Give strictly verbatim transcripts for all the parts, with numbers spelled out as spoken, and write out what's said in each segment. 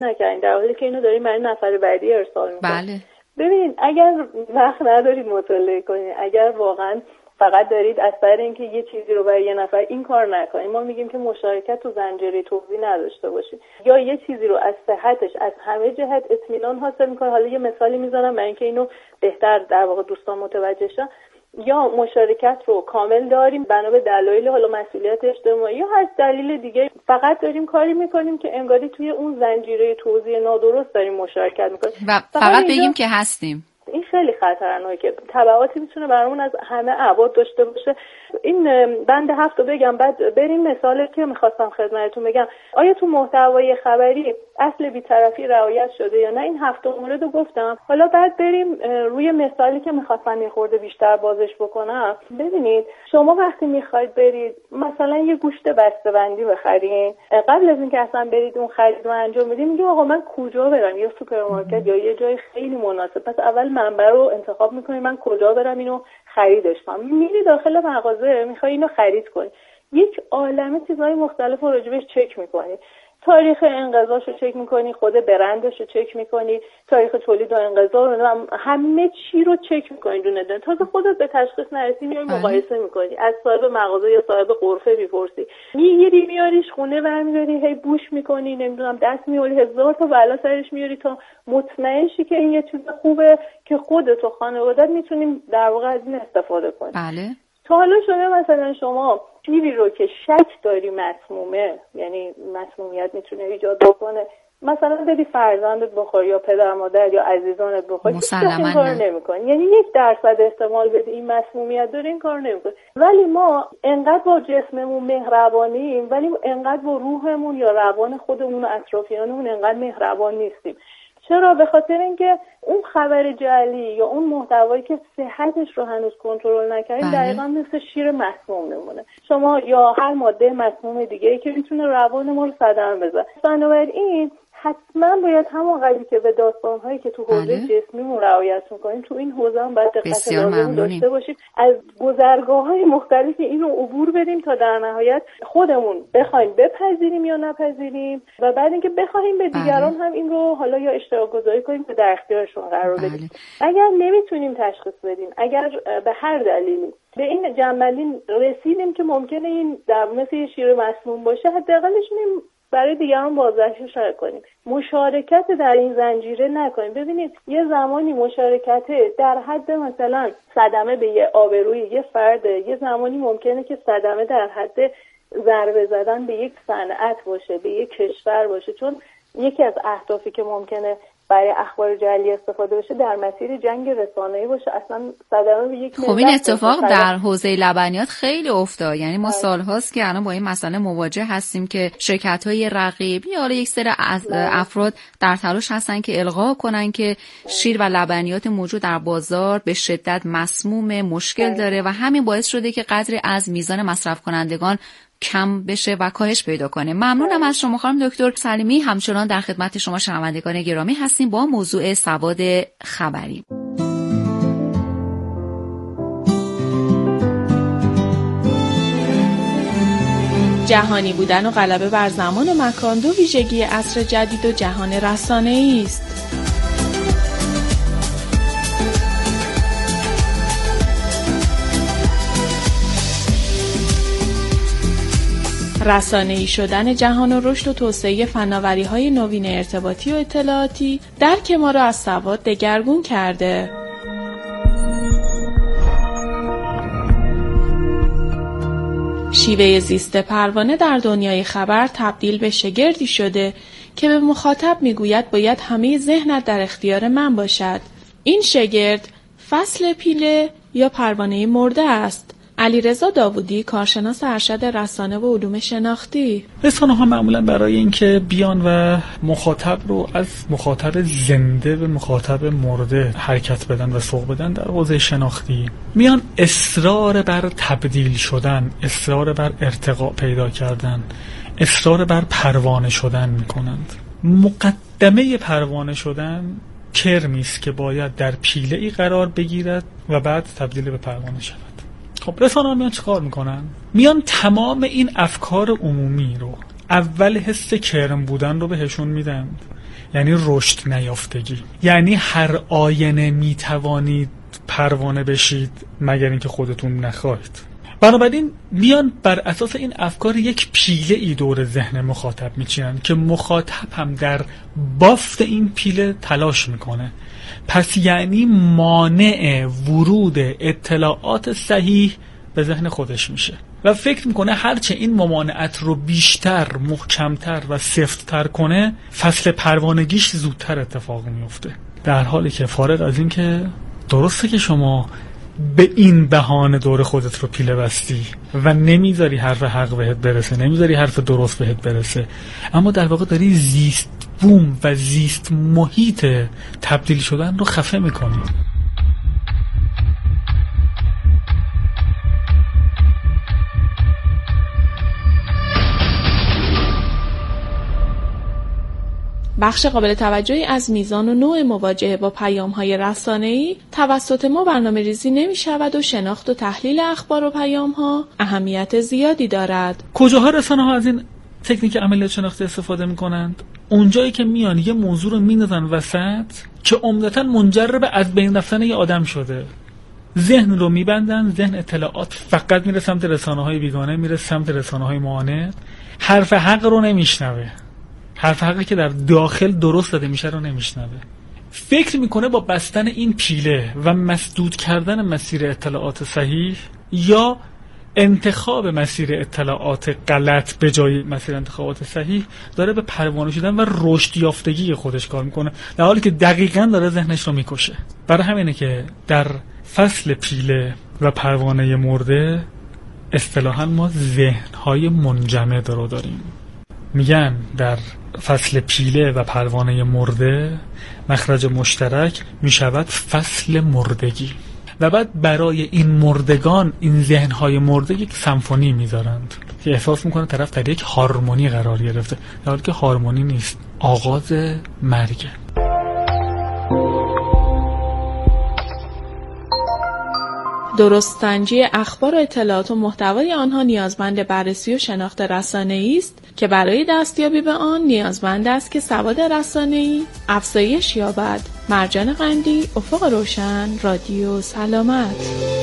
نکنین، در حالی که اینو داریم برای نفر بعدی ارسال میکنیم. بله. ببینید اگر وقت ندارید مطالعه کنید، اگر واقعا فقط دارید از سر اینکه یه چیزی رو برای یه نفر، این کار نکنید. ما میگیم که مشارکت تو زنجیره توزیع نداشته باشید، یا یه چیزی رو از صحتش از همه جهت اطمینان حاصل میکنه. حالا یه مثالی میزنم برای اینکه اینو بهتر در واقع دوستان متوجه شن. یا مشارکت رو کامل داریم بنا به دلایل حالا مسئولیت اجتماعی یا هر دلیل دیگه، فقط داریم کاری میکنیم که انگاری توی اون زنجیره توزیع نادرست داریم مشارکت میکنیم و فقط, فقط بگیم که هستیم. این خیلی خطرناکه، تبعاتی میتونه برامون از همه ابعاد داشته باشه. این بند هفت رو بگم بعد بریم مثالی که میخواستم خدمتتون بگم. آیا تو محتوای خبری اصل بی‌طرفی رعایت شده یا نه؟ این هفت مورد رو گفتم. حالا بعد بریم روی مثالی که میخواستم یه خورده بیشتر بازش بکنم. ببینید شما وقتی میخواید برید مثلا یه گوشت بسته‌بندی بخرید، قبل از اینکه اصلا برید اون خرید رو انجام بدید میگید آقا من کجا برم، یا سوپرمارکت یا یه جای خیلی مناسب. پس اول منبع رو انتخاب میکنید، من کجا برم اینو خریدش کنم. میری داخل مغازه میخوای اینو خرید کنی، یک عالمه چیزهای مختلف رو راجبش چک میکنی. تاریخ انقضاش رو چک میکنی، خود برندش رو چک میکنی، تاریخ تولید و انقضا رو، همه چی رو چک میکنی دونه دونه. تازه خودت به تشخیص نرسی میای مقایسه میکنی، از صاحب مغازه یا صاحب غرفه میپرسی، میگیری میاریش خونه برمیداری، هی بوش میکنی، نمیدونم دست میولی، هزار تا بلا سرش میاری تا مطمئن شی که این یه چیز خوبه که خودت و خانواده‌ت میتونیم در واقع از این استفاده کنیم. بله. تا حالا شده مثلا شما چیزی رو که شک داری مسمومه، یعنی مسمومیت میتونه ایجاد بکنه، مثلا بدی فرزندت بخور یا پدر مادر یا عزیزانت بخور، مسلماً این کار نمی‌کنی. یعنی یک درصد احتمال بدی این مسمومیت داره، این کار نمی‌کنی. ولی ما انقدر با جسممون مهربانیم ولی انقدر با روحمون یا روان خودمون و اطرافیانمون انقدر مهربان نیستیم. چرا؟ به خاطر اینکه اون خبر جعلی یا اون محتوایی که صحتش رو هنوز کنترل نکردیم دقیقاً مثل شیر مسموم میمونه. شما یا هر ماده مسموم دیگه‌ای که میتونه روان ما رو صدمه بزنه. بنابراین حتما باید همون قضیه که به داستان‌هایی که تو حوزه جسمیمون رعایت می‌کنیم تو این حوزه هم باید دقت لازم داشته باشیم، از گذرگاه‌های مختلفی اینو عبور بدیم تا در نهایت خودمون بخوایم بپذیریم یا نپذیریم و بعد اینکه بخوایم به دیگران هم این رو حالا یا اشتراک گذاری کنیم که در اختیارشون قرار بدیم. اگر نمیتونیم تشخیص بدیم، اگر به هر دلیلی به این جنبندی رسیدیم که ممکنه این در مثل شیر مسموم باشه، حداقلش می‌تونیم برای دیگران بازداشتش کنیم. مشارکت در این زنجیره نکنیم. ببینید یه زمانی مشارکت در حد مثلا صدمه به یه آبروی یه فرد، یه زمانی ممکنه که صدمه در حد ضربه زدن به یک صنعت باشه، به یک کشور باشه، چون یکی از اهدافی که ممکنه برای اخبار جعلی استفاده بشه در مسیر جنگ رسانه‌ای باشه. اصلا صدمه به یک خب این اتفاق در حوزه لبنیات خیلی افتاد. یعنی ما سال‌هاست که الان با این مسئله مواجه هستیم که شرکت‌های رقیب یا حالا یک سری افراد در تلاش هستن که القا کنن که شیر و لبنیات موجود در بازار به شدت مسموم، مشکل داره و همین باعث شده که قدری از میزان مصرف کنندگان کم بشه و کاهش پیدا کنه. ممنونم از شما خانم دکتر سلیمی. همچنان در خدمت شما شنوندگان گرامی هستیم با موضوع سواد خبری. جهانی بودن و غلبه بر زمان و مکان دو ویژگی عصر جدید و جهان رسانه‌ای است. رسانه‌ای شدن جهان و رشد و توسعه فناوری‌های نوین ارتباطی و اطلاعاتی درک ما را از سواد دگرگون کرده. شیوه زیست پروانه در دنیای خبر تبدیل به شگردی شده که به مخاطب میگوید باید همه ذهنت در اختیار من باشد. این شگرد فصل پیله یا پروانه مرده است. علیرضا داوودی، کارشناس ارشد رسانه و علوم شناختی: رسانه‌ها معمولا برای اینکه بیان و مخاطب رو از مخاطب زنده به مخاطب مرده حرکت بدن و سوق بدن در حوزه شناختی میان اصرار بر تبدیل شدن، اصرار بر ارتقا پیدا کردن، اصرار بر پروانه شدن میکنند. مقدمه پروانه شدن کرمی است که باید در پیله‌ای قرار بگیرد و بعد تبدیل به پروانه شود. خب رسانه‌ها میان چیکار میکنن؟ میان تمام این افکار عمومی رو، اول حس کرم بودن رو بهشون میدن، یعنی رشد نیافتگی، یعنی هر آینه میتوانید پروانه بشید مگر اینکه خودتون نخواهید. بنابراین بیان بر اساس این افکار یک پیله ای دور ذهن مخاطب میچینن که مخاطب هم در بافت این پیله تلاش میکنه. پس یعنی مانع ورود اطلاعات صحیح به ذهن خودش میشه و فکر میکنه هرچه این ممانعت رو بیشتر، محکمتر و سفت‌تر کنه، فصل پروانگیش زودتر اتفاق میفته. در حالی که فارغ از این که درسته که شما به این بهانه دور خودت رو پیله بستی و نمیذاری حرف حق بهت برسه، نمیذاری حرف درست بهت برسه، اما در واقع داری زیست بوم و زیست محیط تبدیل شدن رو خفه میکنی. بخش قابل توجهی از میزان و نوع مواجهه با پیام‌های رسانه‌ای توسط ما برنامه‌ریزی نمی‌شود و شناخت و تحلیل اخبار و پیام‌ها اهمیت زیادی دارد. کجاها رسانه‌ها از این تکنیک عملیات شناختی استفاده می‌کنند؟ اونجایی که میان یه موضوع رو می‌ندازن وسط که عمدتاً منجر به از بین رفتن یه آدم شده. ذهن رو می‌بندن، ذهن اطلاعات فقط میره سمت رسانه‌های بیگانه، میره سمت رسانه‌های معاند، حرف حق رو نمی‌شنوه. حرف حقی که در داخل درست داده میشه رو نمیشنوه. فکر میکنه با بستن این پیله و مسدود کردن مسیر اطلاعات صحیح یا انتخاب مسیر اطلاعات غلط به جای مسیر انتخابات صحیح داره به پروانه شدن و رشد یافتگی خودش کار میکنه، در حالی که دقیقاً داره ذهنش رو میکشه. برای همینه که در فصل پیله و پروانه مرده اصطلاحاً ما ذهن‌های منجمد رو داریم. میگن در فصل پیله و پروانه مرده مخرج مشترک میشود فصل مردگی و بعد برای این مردگان این ذهنهای مرده یک سمفونی میذارند که احساس میکنه طرف در یک هارمونی قرار گرفته، در حالی که هارمونی نیست، آغاز مرگه. درست‌سنجی اخبار و اطلاعات و محتوای آنها نیازمند بررسی و شناخت رسانه‌ای است که برای دستیابی به آن نیازمند است که سواد رسانه‌ای افزایش یابد. مرجان قندی، افق روشن، رادیو سلامت.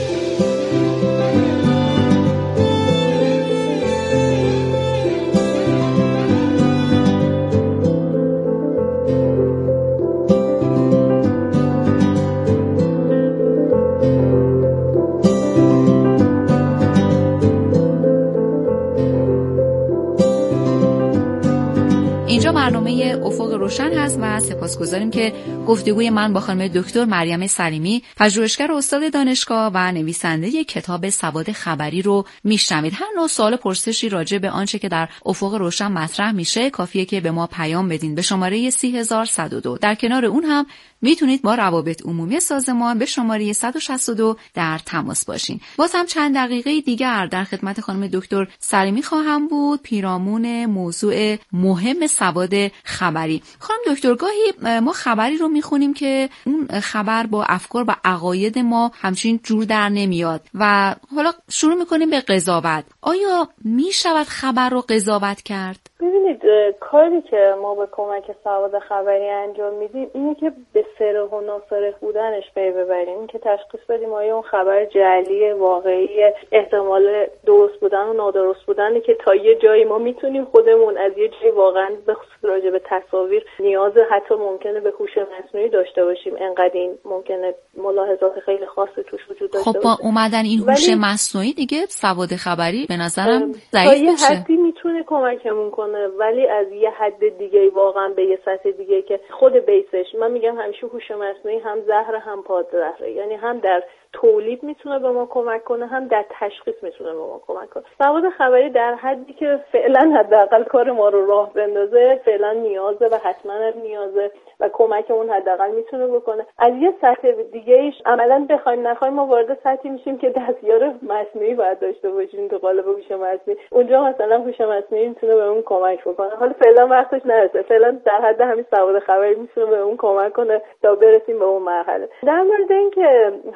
اینجا برنامه افق روشن هست و سپاسگزاریم که گفتگوی من با خانم دکتر مریم سلیمی، پژوهشگر استاد دانشگاه و نویسنده کتاب سواد خبری رو میشنوید. هر نوع سوال پرسشی راجع به آنچه که در افق روشن مطرح میشه کافیه که به ما پیام بدین به شماره سی هزار و صد و دو. در کنار اون هم میتونید با روابط عمومی سازمان به شماره صد و شصت و دو در تماس باشین. باز هم چند دقیقه دیگر در خدمت خانم دکتر سلیمی خواهم بود پیرامون موضوع مهم سواد خبری. خانم دکتر، گاهی ما خبری رو میخونیم که اون خبر با افکار و عقاید ما همچین جور در نمیاد و حالا شروع میکنیم به قضاوت. آیا میشود خبر رو قضاوت کرد؟ ببینید، کاری که ما به کمک سواد خبری انجام میدیم اینه که به صریح و ناصرح بودنش پی ببریم، که تشخیص بدیم آیا اون خبر جعلی، واقعی، احتمال درست بودن و نادرست بودنی که تا یه جایی ما میتونیم خودمون از یه جایی واقعا به خصوص راجع به تصاویر نیاز حتی ممکنه به هوش مصنوعی داشته باشیم، انقدر این ممکنه ملاحظات خیلی خاصی توش وجود داشته باشه. خب با اومدن این هوش مصنوعی دیگه سواد خبری به نظرم ضعیف تا یه میشه. حدی میتونه کمکمون کنه، ولی از یه حد دیگه واقعا به یه سطح دیگه که خود بیسش، من میگم همیشه هوش مصنوعی هم زهر هم پادزهره، یعنی هم در تولید میتونه به ما کمک کنه هم در تشخیص میتونه به ما کمک کنه. سواد خبری در حدی که فعلا حداقل کار ما رو راه بندازه فعلا نیازه و حتما نیازه و کمکمون حداقل میتونه بکنه. از یه سطح دیگه ایش عملا بخوایم نخوایم ما وارد سطحی میشیم که دستیار مصنوعی باید داشته باشیم تو قالب هوش مصنوعی. اونجا مثلا هوش مصنوعی میتونه بهمون کمک بکنه. حالا فعلا وقتش نرسه، فعلا در حد همین سواد خبری میتونه بهمون کمک کنه تا برسیم به اون مرحله. در مورد اینکه حالا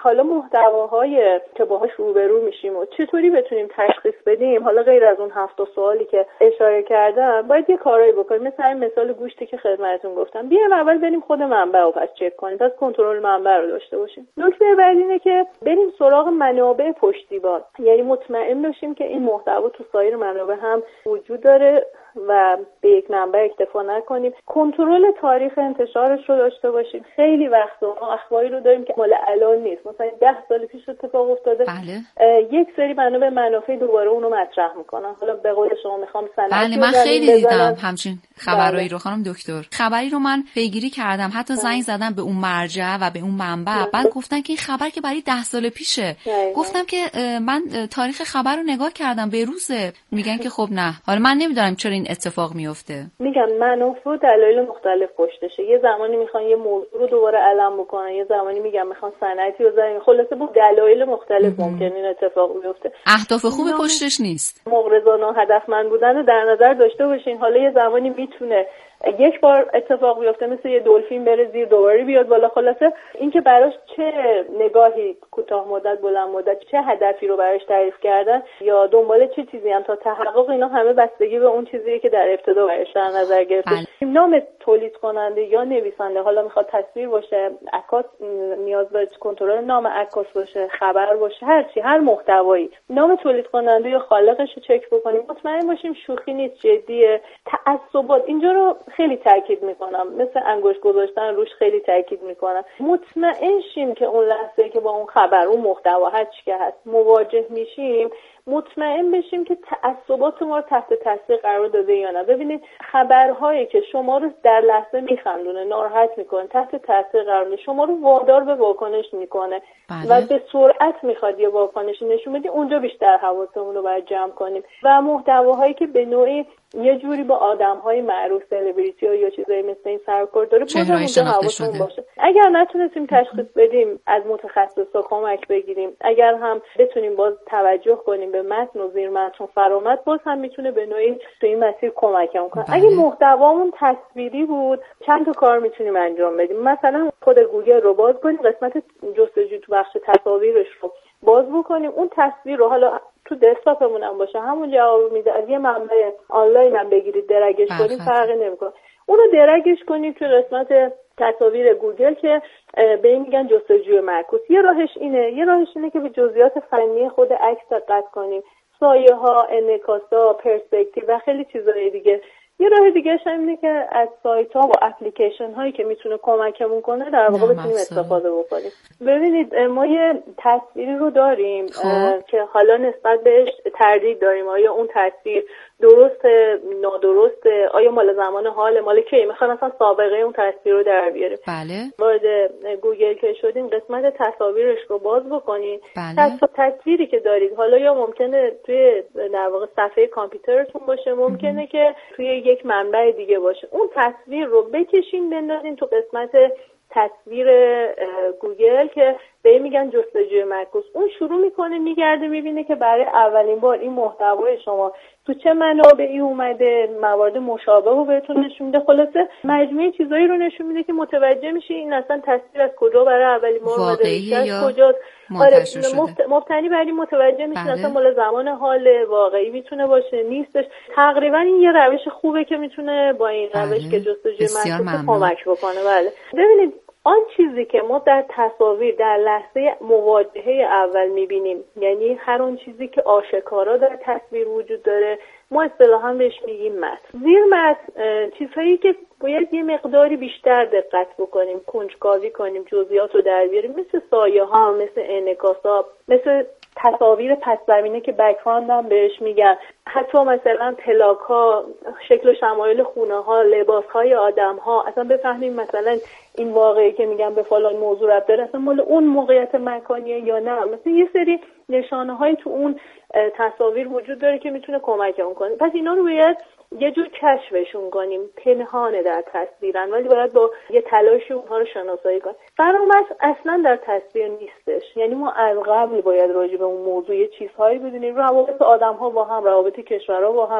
محتواهای که باهاش روبرو میشیم و چطوری بتونیم تشخیص بدیم، حالا غیر از اون هفت سوالی که اشاره کردم، باید یه کارایی بکنیم. مثلا این مثال گوشتی که خدمتتون گفتم، بیایم اول بریم خود منبع رو پس چک کنیم، پس کنترل منبع رو داشته باشیم. نکته بعدی اینه که بریم سراغ منابع پشتیبان، یعنی مطمئن باشیم که این محتوا تو سایر منابع هم وجود داره و به یک منبع اکتفا نکنیم. کنترل تاریخ انتشارش رو داشته باشیم. خیلی وقتا ما اخباری رو داریم که مال الان نیست، مثلا ده سال پیش اتفاق افتاده. بله. یک سری منابع منافع دوباره اونو مطرح میکنن. حالا به قول شما میخوام سند. بله من خیلی دیدم همچین خبرایی رو خانم دکتر. خبری رو من پیگیری کردم، حتی زنگ زدم به اون مرجع و به اون منبع، بعد گفتن که این خبر که برای ده سال پیشه. دایما. گفتم که من تاریخ خبر رو نگاه کردم به روزه، میگن که خب نه. حالا من نمیدونم چرا این اتفاق میفته. میگم منافع و دلایل مختلف پشتشه. یه زمانی میخوان یه موضوع رو دوباره علم بکنن، یه زمانی میگم میخوان صنعتی رو بزنن. خلاصه با دلایل مختلف ممکنه این اتفاق بیفته. اهداف خوب پشتش نیست. مغرضانه و هدفمند بودن رو در نظر داشته باشین. حالا یه زمانی میتونه یک بار اتفاق بیفته، مثل یه دلفین بره زیر دوباره بیاد بالا. خلاصه اینکه براش چه نگاهی کوتاه مدت بلند مدت چه هدفی رو براش تعریف کردن یا دنبال چه چیزی هم تا تحقق، اینا همه بستگی به اون چیزیه که در ابتدا براش در نظر گرفته. نام تولید کننده یا نویسنده، حالا میخواد تصویر باشه، عکاس نیاز به کنترل نام عکاس باشه، خبر باشه، هر چی، هر محتوایی، نام تولید کننده یا خالقش رو چک بکنیم، مطمئن باشیم شوخی نیست، جدیه. تعصبات اینجا رو خیلی تاکید میکنم، مثل انگشت گذاشتن روش خیلی تاکید میکنم. مطمئن شیم که اون لحظه که با اون خبر، اون محتوا هر چی که هست مواجه میشیم، مطمئن بشیم که تعصبات ما رو تحت تاثیر قرار داده یا نه. ببینید خبرهایی که شما رو در لحظه میخندونه، ناراحت میکنه، تحت تاثیر قرار میده، شما رو وادار به واکنش میکنه و به سرعت میخواد یه واکنشی نشون بده، اونجا بیشتر حواسمون رو باید جمع کنیم. و محتواهایی که به نوعی یه جوری با آدم‌های معروف، سلبریتی ها یا چیزایی مثل این سرکار داره، بازم اونجا حواسمون باشه. اگر نتونستیم تشخیص بدیم، از متخصصا کمک بگیریم. اگر هم بتونیم باز توجه کنیم به متن و زیر متن فرامت، باز هم میتونه به نوعی تو این مسیر کمکمون کنه. اگه محتوامون تصویری بود، چند تا کار میتونیم انجام بدیم. مثلا خود گوگل رو باز کنیم، قسمت جستجو تو بخش تصاویرش رو باز بکنیم، اون تصویر رو حالا تو دسکتاپمون هم باشه همون جواب میده. از یه منبع آنلاین هم بگیرید درگش کنید فرقی نمیکنه. اونو درگش کنید تو قسمت تصاویر گوگل که به این میگن جستجوی معکوس. یه راهش اینه، یه راهش اینه که به جزئیات فنی خود عکس دقت کنیم، سایه ها، انعکاس‌ها، پرسپکتیو و خیلی چیزای دیگه. یه راه دیگه هم اینه که از سایت ها و اپلیکیشن هایی که میتونه کمکمون کنه در واقع بتونیم استفاده بکنیم. ببینید ما یه تصویری رو داریم که حالا نسبت بهش تردید داریم، آیا اون تصویر درسته، نادرسته، آیا مال زمان حال، مال کی، میخوان اصلا سابقه اون تصویر رو در بیاریم. بله. وارد گوگل که شدیم، قسمت تصاویرش رو باز بکنید. بله. تصویری که دارید حالا یا ممکنه توی در واقع صفحه کامپیوترتون باشه، ممکنه ام. که توی یک منبع دیگه باشه. اون تصویر رو بکشین بندازین تو قسمت تصویر گوگل که به این میگن جستجوی معکوس. اون شروع میکنه میگرده میبینه که برای اولین بار این محتوای شما تو چه منابعی اومده، موارد مشابه رو بهتون نشون میده. خلاصه مجموعه چیزایی رو نشون میده که متوجه میشی این اصلا تصویر از کجا برای اولین بار اومده، از کجاست. آره مبتنی بر این متوجه میشین اصلا مال زمان حال، واقعی میتونه باشه، نیستش. تقریبا این یه روش خوبه که میتونه با این روش که جستجوی معکوس کمک بکنه. بله. ببینید آن چیزی که ما در تصاویر در لحظه مواجهه اول میبینیم، یعنی هر اون چیزی که آشکارا در تصویر وجود داره، ما اصطلاحاً بهش میگیم متن. زیر متن چیزهایی که باید یه مقداری بیشتر دقت بکنیم، کنجکاوی کنیم، جزئیات رو در بیاریم، مثل سایه ها، مثل انعکاسات، مثل تصاویر پس زمینه که بک‌گراند هم بهش میگن، حتی مثلا پلاک ها، شکل و شمایل خونه ها، لباس های آدم ها، اصلا بفهمیم مثلا این واقعی که میگن به فلان موضوع ربط داره اصلا مال اون موقعیت مکانیه یا نه. مثلا یه سری نشانه های تو اون تصاویر وجود داره که میتونه کمکمون کنه. پس اینا رو باید یه جور کشفشون کنیم، پنهانه در تصویرن ولی باید با یه تلاشی اونها رو شناسایی کنیم. فرامت اصلا در تصویر نیستش، یعنی ما از قبل باید راجع به اون موضوع یه چیزهایی بدونیم، روابط آدم‌ها با هم، روابط کشورها با هم،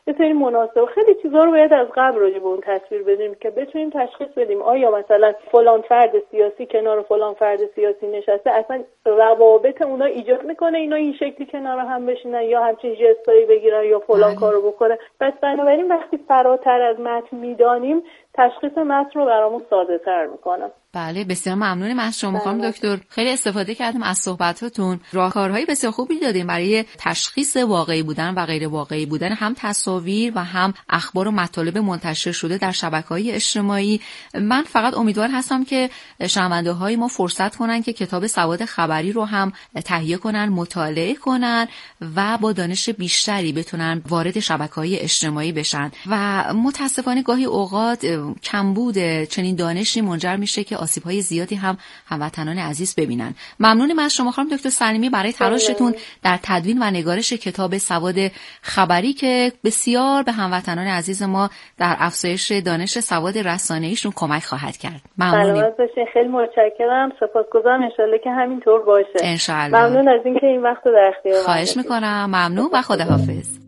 یه سری مناسب خیلی چیزا رو باید از قبل راجع به اون تصویر بدیم که بتونیم تشخیص بدیم آیا مثلا فلان فرد سیاسی کنار فلان فرد سیاسی نشسته، اصلا روابط اونا ایجاد میکنه اینا این شکلی کنار هم بشینن یا همچین ژستایی بگیرن یا فلان کارو بکنه. پس بنابراین وقتی فراتر از متن میدانیم تشخیص متن رو برامون ساده تر میکنه. بله بسیار ممنونم از شما خانم دکتر، خیلی استفاده کردم از صحبتاتون. راهکارهای بسیار خوبی دادیم برای تشخیص واقعی بودن و غیر واقعی بودن هم تصاویر و هم اخبار و مطالب منتشر شده در شبکه‌های اجتماعی. من فقط امیدوار هستم که شنونده‌های ما فرصت کنن که کتاب سواد خبری رو هم تهیه کنن، مطالعه کنن و با دانش بیشتری بتونن وارد شبکه‌های اجتماعی بشن و متاسفانه گاهی اوقات کمبود چنین دانشی منجر میشه که آسیب‌های زیادی هم هموطنان عزیز ببینن. ممنونم از شما خانم دکتر سلیمی برای تلاشتون در تدوین و نگارش کتاب سواد خبری که بسیار به هموطنان عزیز ما در افزایش دانش سواد رسانه‌ایشون کمک خواهد کرد. ممنونم. سلامت باشین، خیلی متشکرم، سپاسگزارم، ان شاءالله که همینطور باشه. ان شاءالله. ممنون از اینکه این وقت رو در اختیار من خواهش می‌کنم. ممنون و خداحافظ.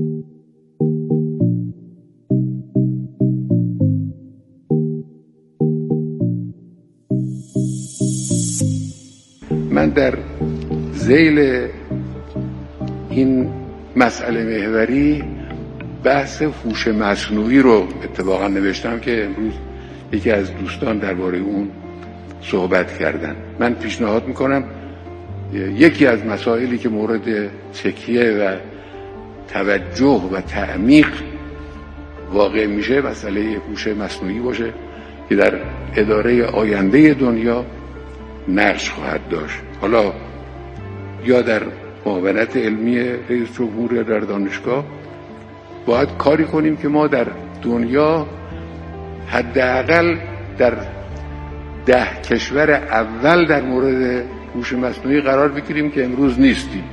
من در ذیل این مسئله محوری بحث هوش مصنوعی رو اتفاقا نوشتم که امروز یکی از دوستان درباره اون صحبت کردن. من پیشنهاد میکنم یکی از مسائلی که مورد تکیه و توجه و تعمیق واقع میشه مسئله هوش مصنوعی باشه که در اداره آینده دنیا نقش خواهد داشت. حالا یا در معاونت علمی رئیس جمهور یا در دانشگاه باید کاری کنیم که ما در دنیا حداقل در ده کشور اول در مورد هوش مصنوعی قرار بگیریم که امروز نیستیم.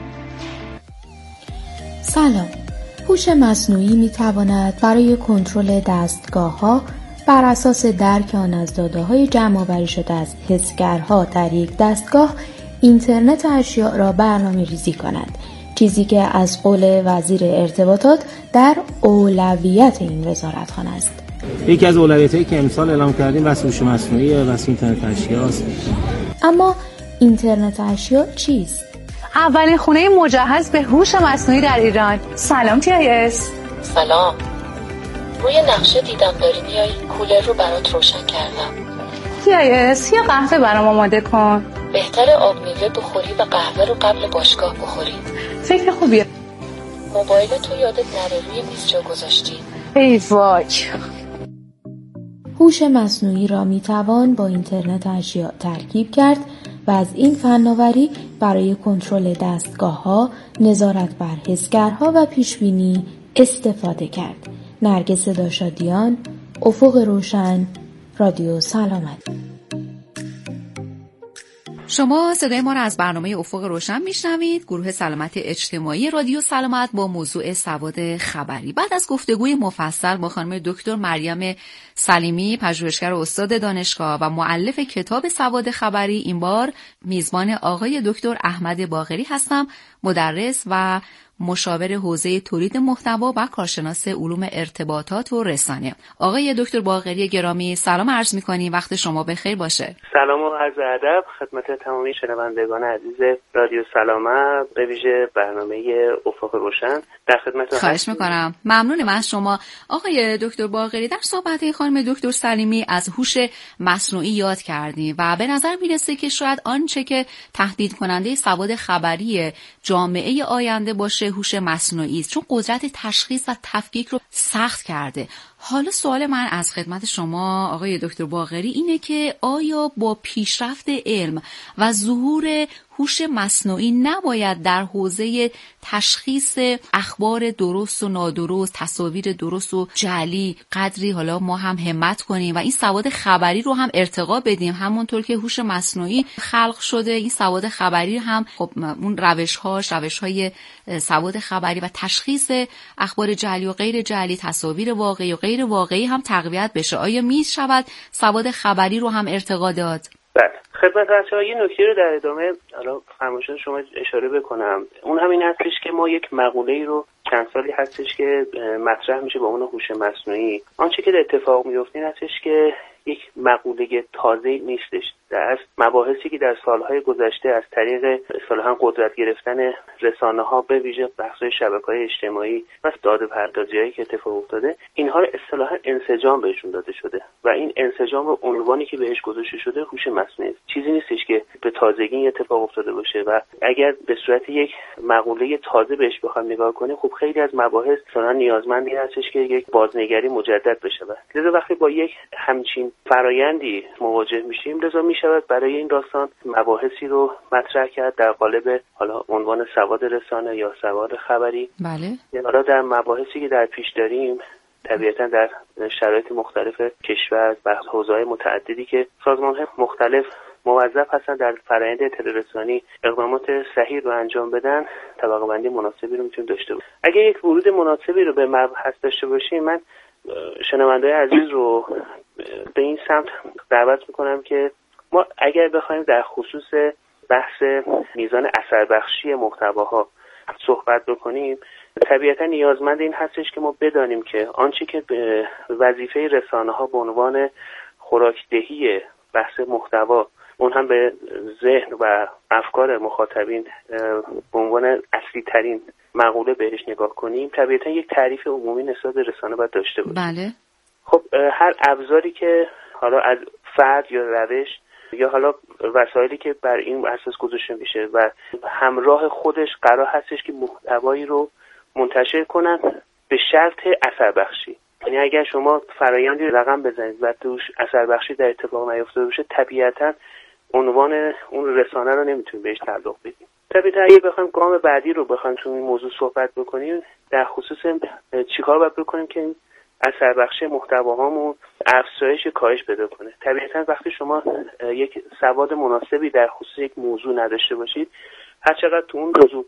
سلام. هوش مصنوعی می تواند برای کنترل دستگاه‌ها بر اساس درک آن از داده‌های جمع‌آوری شده از حسگرها در یک دستگاه اینترنت اشیاء را برنامه‌ریزی کند، چیزی که از قول وزیر ارتباطات در اولویت این وزارتخانه است. یکی از اولویت‌هایی که امسال اعلام کردیم بحث هوش مصنوعی و بحث اینترنت اشیاء است. اما اینترنت اشیاء چیست؟ اولین خونه مجهز به هوش مصنوعی در ایران. سلام تی آی اس. سلام. روی نقشه دیدم داری میای، کولر رو برات روشن کردم. تی آی اس یه قهوه برام آماده کن. بهتر آب میوه بخوری و قهوه رو قبل باشگاه بخوری. فکر خوبیه. موبایل تو یادت نره روی میز جا گذاشتی. ای وای. هوش مصنوعی را میتوان با اینترنت اشیاء ترکیب کرد و از این فناوری برای کنترل دستگاه‌ها، نظارت بر حسگرها و پیشبینی استفاده کرد. نرگس داشادیان، افق روشن، رادیو سلامت. شما صدای ما را از برنامه افق روشن میشنوید. گروه سلامت اجتماعی رادیو سلامت با موضوع سواد خبری. بعد از گفتگوی مفصل با خانم دکتر مریم سلیمی، پژوهشگر و استاد دانشگاه و مؤلف کتاب سواد خبری، این بار میزبان آقای دکتر احمد باقری هستم، مدرس و مشاور حوزه تولید محتوا و کارشناس علوم ارتباطات و رسانه. آقای دکتر باقری گرامی سلام عرض می‌کنیم، وقت شما بخیر باشه. سلام و عرض ادب خدمت تمامی شنوندگان عزیز رادیو سلامت، به ویژه برنامه افق روشن در خدمتتون. خواهش می‌کنم. ممنونم از شما. آقای دکتر باقری، در صحبت خانم دکتر سلیمی از هوش مصنوعی یاد کردیم و به نظر میرسه که شاید آنچه که تهدید کننده سواد خبری جامعه آینده باشه هوش مصنوعی است، چون قدرت تشخیص و تفکیک رو سخت کرده. حالا سوال من از خدمت شما آقای دکتر باقری اینه که آیا با پیشرفت علم و ظهور هوش مصنوعی نباید در حوزه تشخیص اخبار درست و نادرست، تصاویر درست و جعلی قدری حالا ما هم همت کنیم و این سواد خبری رو هم ارتقا بدیم، همونطور که هوش مصنوعی خلق شده این سواد خبری هم خب اون روش‌هاش روش‌های سواد خبری و تشخیص اخبار جعلی و غیر جعلی، تصاویر واقعی و غیر واقعی هم تقویت بشه. آیا میز شود سواد خبری رو هم ارتقا داد؟ بله، خدمت بچه‌ها یه نکته رو در ادامه حالا فرمایشات شما اشاره بکنم. اون همین هستش که ما یک مقوله‌ای رو چند سالی هستش که مطرح میشه با اون هوش مصنوعی. آنچه که اتفاق میفته این هستش که یک مقوله تازه نیستش. در اصل مباحثی که در سالهای گذشته از طریق اصطلاحاً قدرت گرفتن رسانه‌ها به ویژه بحث‌های شبکه‌های اجتماعی و داده پردازی‌هایی که اتفاق افتاده، اینها رو اصطلاحاً انسجام بهشون داده شده و این انسجام و عنوانی که بهش گذاشته شده هوش مصنوعی، چیزی نیستش که به تازگی این اتفاق افتاده باشه و اگر به صورت یک مقوله تازه بهش بخوایم نگاه کنیم، خب خیلی از مباحث اصطلاحاً نیازمند این هستش که یک بازنگری مجدد بشه. لذا وقتی با یک همچین فرایندی مواجه میشیم، لذا میشود برای این داستان مباحثی رو مطرح کرد در قالب حالا عنوان سواد رسانه یا سواد خبری. بله. حالا در مباحثی که در پیش داریم طبیعتا در شرایط مختلف کشور و حوزه‌های متعددی که سازمان‌های مختلف موظف هستن در فرآیند اطلاع رسانی اقدامات صحیح رو انجام بدن، طبقه بندی مناسبی رو میتونیم داشته باشیم. اگه یک ورود مناسبی رو به مبحث داشته باشیم، من شنونده‌های عزیز رو به این سمت دعوت میکنم که ما اگر بخوایم در خصوص بحث میزان اثربخشی محتواها صحبت بکنیم، طبیعتا نیازمند این هستش که ما بدانیم که آنچه که به وظیفه رسانه‌ها به عنوان خوراکدهی بحث محتوا، اون هم به ذهن و افکار مخاطبین به عنوان اصلی ترین مقوله بهش نگاه کنیم، طبیعتا یک تعریف عمومی نسبت به رسانه باید داشته باشیم. بله. خب هر ابزاری که حالا از فرد یا روش یا حالا وسایلی که بر این اساس گذاشته میشه و همراه خودش قرار هستش که محتوایی رو منتشر کنن به شرط اثر بخشی. یعنی اگر شما فرآیندی رقم بزنید و توش اثر بخشی در اتفاق نیفتاده باشه، طبیعتا عنوان اون رسانه رو نمیتونید بهش تعلق بدید. طبیعتا اگه بخوایم گام بعدی رو بخوایم تو این موضوع صحبت بکنیم، در خصوص چیکار باید بکنیم که این اثر بخشی محتواهامون افزایش کاهش پیدا کنه. طبیعتا وقتی شما یک سواد مناسبی در خصوص یک موضوع نداشته باشید، هر چقدر تو اون موضوع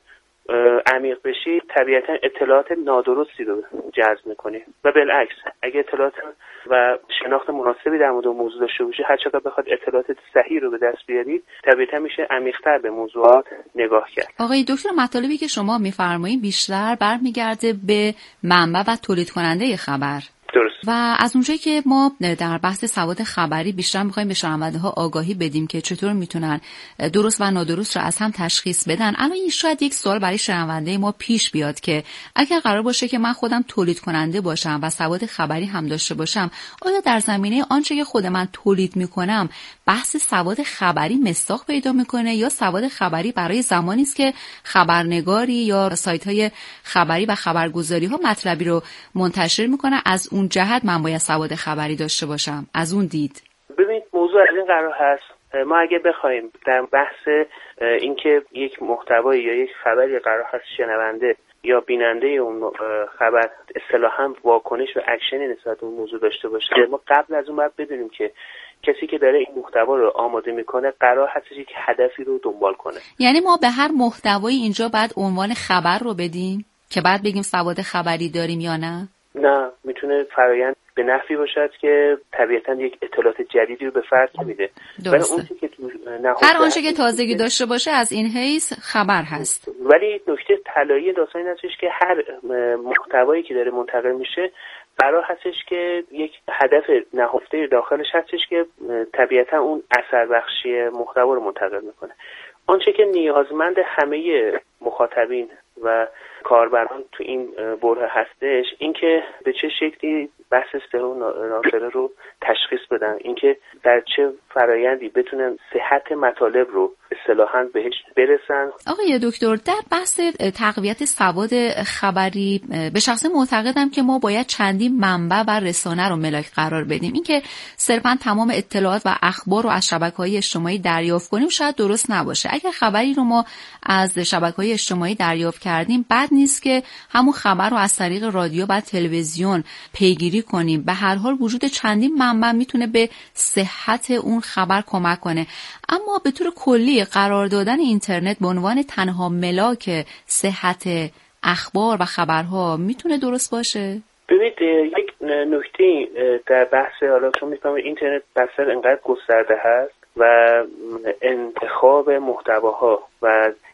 عمیق بشید، طبیعتا اطلاعات نادرستی رو جذب میکنه و بالعکس اگه اطلاعات و شناخت مناسبی در مورد موضوع داشته باشید، هر چقدر بخواد اطلاعات صحیح رو به دست بیارید، طبیعتا میشه عمیق‌تر به موضوعات نگاه کرد. آقای دکتر، مطالبی که شما میفرمایید بیشتر برمیگرده به منبع و تولید کننده خبر. درست. و از اونجایی که ما در بحث سواد خبری بیشتر میخوایم به شنونده‌ها آگاهی بدیم که چطور میتونن درست و نادرست رو از هم تشخیص بدن، الان این شاید یک سوال برای شنونده ما پیش بیاد که اگر قرار باشه که من خودم تولید کننده باشم و سواد خبری هم داشته باشم، آیا در زمینه آنچه که خود من تولید میکنم بحث سواد خبری مصداق پیدا میکنه، یا سواد خبری برای زمانی است که خبرنگاری یا سایت‌های خبری و خبرگزاری ها مطلبی رو منتشر میکنه، از اون جهت من باید سواد خبری داشته باشم؟ از اون دید ببینید موضوع از این قرار هست، ما اگه بخوایم در بحث اینکه یک محتوایی یا یک خبری قرار هست شنونده یا بیننده اون خبر اصطلاحاً واکنش و اکشنی نسبت به اون موضوع داشته باشه، ما قبل از اون باید بدونیم که کسی که داره این محتوا رو آماده میکنه قرار هست یک هدفی رو دنبال کنه. یعنی ما به هر محتوایی اینجا بعد عنوان خبر رو بدیم که بعد بگیم سواد خبری داریم یا نه؟ نه، میتونه فرایند به نحوی باشد که طبیعتا یک اطلاعات جدیدی رو به فرد میده. ولی اون چیزی که تو هر آنچه که تازگی داشته باشه از این حیث خبر هست. ولی نکته طلایی داستان این هستش که هر محتوایی که داره منتقل میشه قرار هستش که یک هدف نهفته داخلش هستش که طبیعتا اون اثر بخشی محتوا رو منتقل میکنه. آنچه که نیازمند همه مخاطبین و کاربران تو این بره هستش، اینکه به چه شکلی بحث سئو و ناشره رو تشخیص بدن، اینکه در چه فرایندی بتونن صحت مطالب رو اصطلاحاً بهش برسن. آقای دکتر، در بحث تقویت سواد خبری به شخصه معتقدم که ما باید چندین منبع و رسانه رو ملاک قرار بدیم. اینکه صرفاً تمام اطلاعات و اخبار رو از شبکه‌های اجتماعی دریافت کنیم شاید درست نباشه. اگر خبری رو ما از شبکه‌های اجتماعی دریافت کردیم، بد نیست که همون خبر رو از طریق رادیو و تلویزیون پیگیری کنیم. به هر حال وجود چندین منبع میتونه به صحت اون خبر کمک کنه. اما به طور کلی قرار دادن اینترنت به عنوان تنها ملاک صحت اخبار و خبرها میتونه درست باشه؟ ببینید یک نکته در بحث حالا چون میفهمید اینترنت بسیار انقدر گسترده هست و انتخاب محتواها و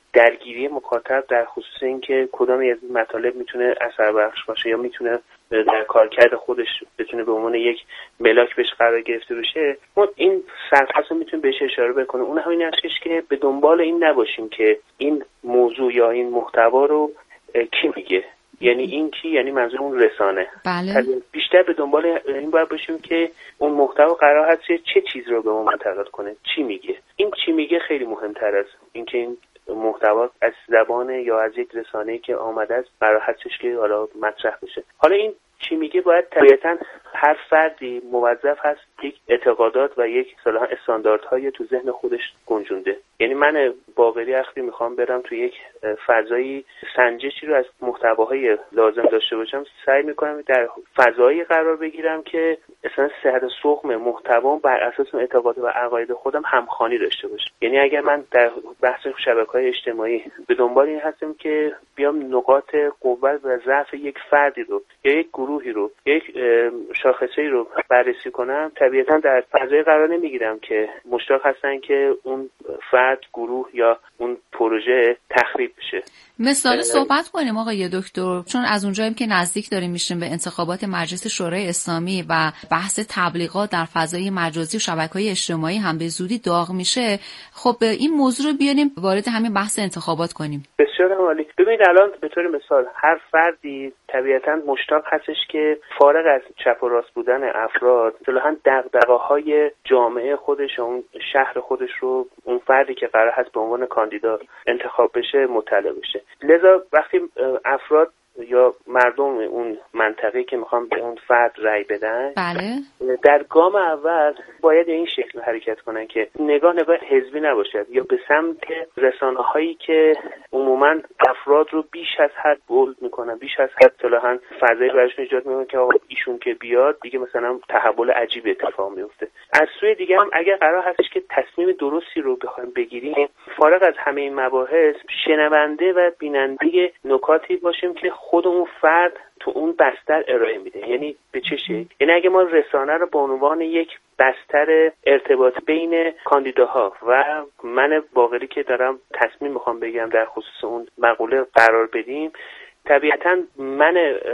درگیری مخاطب در خصوص اینکه کدام از این مطالب میتونه اثر بخش باشه یا میتونه در کارکرد خودش بتونه به عنوان یک ملاک بهش قرار گرفته بشه، ما این سرفصل میتونیم بهش اشاره بکنیم. اون همین هستش که به دنبال این نباشیم که این موضوع یا این محتوا رو کی میگه، یعنی این کی، یعنی منظور اون رسانه. بله. بیشتر به دنبال این باید باشیم که اون محتوا قرار هست چه چیز رو به ما منتقل کنه، چی میگه. این چی میگه خیلی مهمتر از اینکه این محتوا از زبان یا از یک رسانه‌ای که آمده است قرار هستش که حالا مطرح بشه. حالا این چی میگه باید طبیعتاً هر فردی موظف هست یک اعتقادات و یک اصطلاحاً استانداردهای تو ذهن خودش گنجونده. یعنی من باقری اخری میخوام برم تو یک فضایی سنجشی رو از محتواهای لازم داشته باشم، سعی میکنم در فضایی قرار بگیرم که اصلا صحت سقم محتوا بر اساس اعتقادات و عقاید خودم همخوانی داشته باشه. یعنی اگر من در بحث شبکه‌های اجتماعی به دنبال این هستم که بیام نقاط قوت و ضعف یک فردی رو یا یک گروهی رو یا یک شاخصه‌ای رو بررسی کنم، طبیعتاً در فضای قرار نمیگیرم که مشتاق هستن که اون فرد، گروه یا اون پروژه تخریب بشه. مثال صحبت کنیم آقای دکتر، چون از اونجاییم که نزدیک داریم میشیم به انتخابات مجلس شورای اسلامی و بحث تبلیغات در فضای مجازی و شبکه‌های اجتماعی هم به زودی داغ میشه. خب این موضوع رو بیاریم وارد همین بحث انتخابات کنیم. بسیار عالی. ببینید الان به طور مثال هر فردی طبیعتاً مشتاق هستش که فارغ از چپ و راست بودن افراد، اصطلاحاً دغدغه‌های جامعه خودش، اون شهر خودش رو اون فردی که قرار هست به عنوان کاندیدا انتخاب بشه مطلع بشه. لذا وقتی افراد یا مردم اون منطقه‌ای که میخوام به اون فرد رأی بدن، بله، در گام اول باید این شکل حرکت کنن که نگاه نگاه حزبی نباشد یا به سمت رسانه‌هایی که عموماً افراد رو بیش از حد بولد میکنن، بیش از حد اصطلاحاً فضایی براشون ایجاد میکنن که آقا ایشون که بیاد دیگه مثلا تحول عجیب اتفاق میفته. از سوی دیگه هم اگر قرار هستش که تصمیم درستی رو بخوایم بگیریم، فارغ از همه این مباحث شنونده و بیننده نکاتی باشیم که خود اون فرد تو اون بستر ارائه میده. یعنی به چه شکل؟ یعنی اگه ما رسانه رو به عنوان یک بستر ارتباط بین کاندیداها و من باقری که دارم تصمیم میخوام بگیرم در خصوص اون مقوله قرار بدیم، طبیعتاً من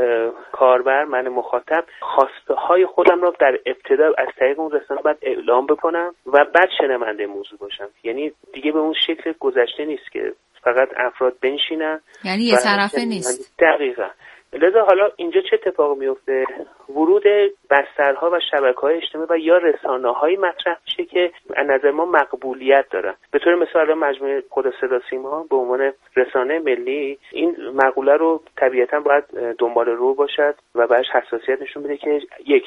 کاربر، من مخاطب خواسته های خودم رو در ابتدا از طریق اون رسانه باید اعلام بکنم و بعد شنونده موضوع باشم. یعنی دیگه به اون شکل گذشته نیست که فقط افراد بنشینن، یعنی یه طرفه نیست. دقیقاً. لذا حالا اینجا چه اتفاق میفته؟ ورود بسترها و شبکه‌های اجتماعی و یا رسانه‌های مطرح میشه که از نظر ما مقبولیت دارن. به طور مثال مجموعه خود صدا سیما به عنوان رسانه ملی این مقوله رو طبیعتاً باید دنبال رو باشد و بهش حساسیت نشون بده که یک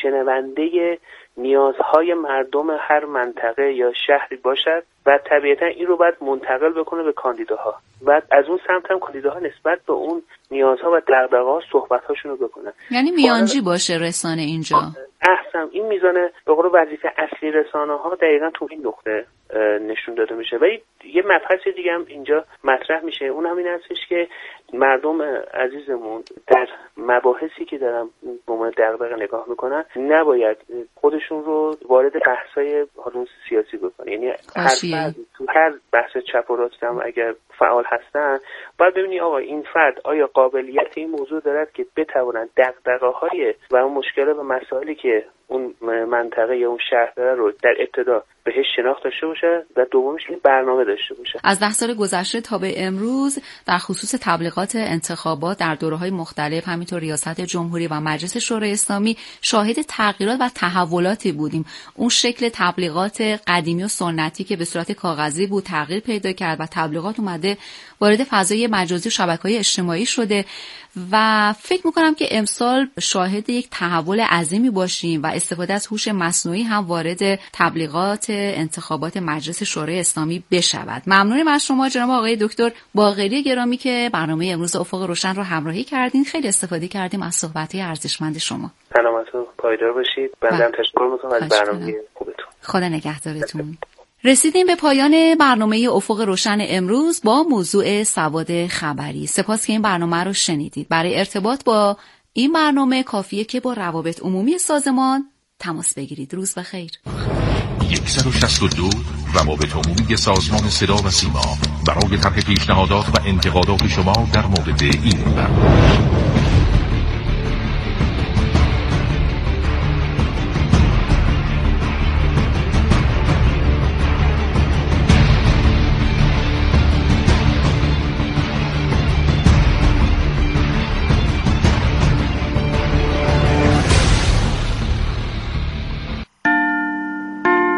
شنونده نیازهای مردم هر منطقه یا شهری باشد و طبیعتا این رو باید منتقل بکنه به کاندیداها. بعد از اون سمت هم کاندیداها نسبت به اون نیازها و دغدغه‌ها صحبت‌هاشون رو بکنن. یعنی میانجی باشه رسانه اینجا. احسن این میزانه به قول وظیفه اصلی رسانه‌ها دقیقاً تو این نقطه نشون داده میشه. و یه مبحث دیگه هم اینجا مطرح میشه، اون هم این هستش که مردم عزیزمون در مباحثی که دارن به عنوان دغدغه نگاه میکنن نباید خودشون رو وارد بحث‌های حالا سیاسی بکنن. یعنی هر فرد تو هر بحث چپ و راست هم اگر فعال هستن باید ببینی آقا این فرد آیا قابلیت این موضوع دارد که بتواند دغدغه‌های و اون مشکلات و مسائلی که اون منطقه یا اون شهر داره رو در ابتدا بهش شناخت داشته باشه و دومش این برنامه داشته باشه. از ده سال گذشته تا به امروز در خصوص تبلیغات انتخابات در دوره‌های مختلف، همینطور ریاست جمهوری و مجلس شورای اسلامی، شاهد تغییرات و تحولاتی بودیم. اون شکل تبلیغات قدیمی و سنتی که به صورت کاغذی بود تغییر پیدا کرد و تبلیغات اومده وارد فضای مجازی و شبکه‌های اجتماعی شده و فکر می‌کنم که امسال شاهد یک تحول عظیمی باشیم و استفاده از هوش مصنوعی هم وارد تبلیغات انتخابات مجلس شورای اسلامی بشود. ممنونم از شما جناب آقای دکتر باقری گرامی که برنامه امروز افق روشن رو همراهی کردین. خیلی استفاده کردیم از صحبت‌های ارزشمند شما. سلامت و پایدار باشید. بنده تشکر می‌کنم از برنامه خوبتون. خدا نگهدارتون. رسیدیم به پایان برنامه افق روشن امروز با موضوع سواد خبری. سپاس که این برنامه رو شنیدید. برای ارتباط با این برنامه کافیه که با روابط عمومی سازمان تماس بگیرید. روز بخیر. صفر شش دو روابط عمومی سازمان صدا و سیما برای طرح پیشنهادات و انتقادات شما در مورد این برنامه.